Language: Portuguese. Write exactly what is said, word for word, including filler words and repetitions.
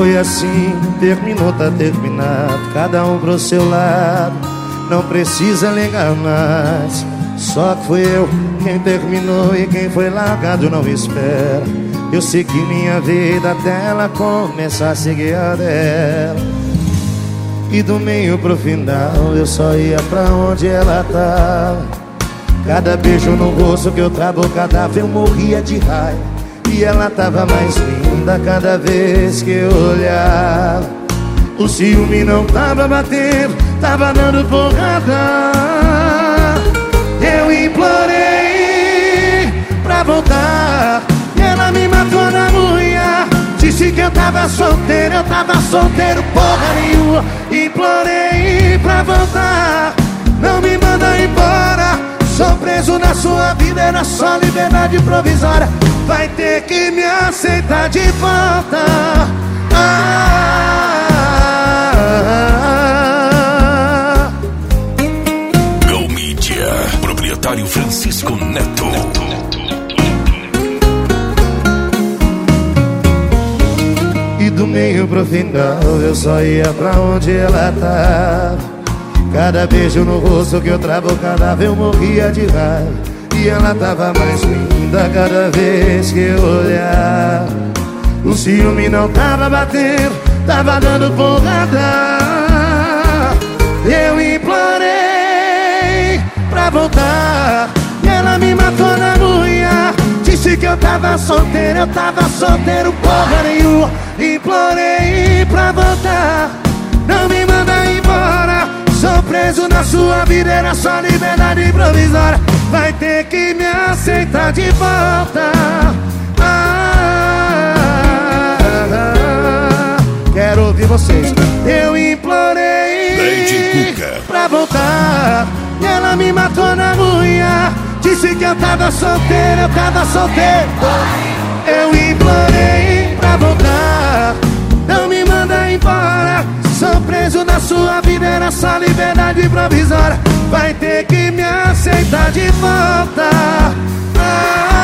foi assim, terminou, tá terminado, cada um pro seu lado, não precisa ligar mais. Só que fui eu quem terminou e quem foi largado não espera. Eu segui minha vida até ela começar a seguir a dela. E do meio pro final eu só ia pra onde ela tava. Cada beijo no rosto que eu trabocadava eu morria de raiva. E ela tava mais linda cada vez que eu olhava. O ciúme não tava batendo, tava dando porrada. Eu implorei pra voltar e ela me matou na unha. Disse que eu tava solteiro, eu tava solteiro porra nenhuma. Implorei pra voltar, não me manda embora. Sou preso na sua vida, era só liberdade provisória. Vai ter que me aceitar de volta. ah. Go Mídia, proprietário Francisco Neto. E do meio pro final eu só ia pra onde ela tava. Cada beijo no rosto que eu trabocava eu morria de raiva. E ela tava mais linda cada vez que eu olhava. O ciúme não tava batendo, tava dando porrada. Eu implorei pra voltar e ela me matou na unha. Disse que eu tava solteiro, eu tava solteiro porra nenhuma. Implorei pra voltar, não me manda embora. Sou preso na sua vida, era só liberdade provisória. Vai ter que me aceitar de volta. ah, ah, ah. Quero ouvir vocês. Eu implorei pra voltar e ela me matou na unha. Disse que eu tava solteiro, eu tava solteiro. Eu implorei pra voltar, não me manda embora. Sou preso na sua vida, era só liberdade provisória. Vai ter que me aceitar de volta. ah,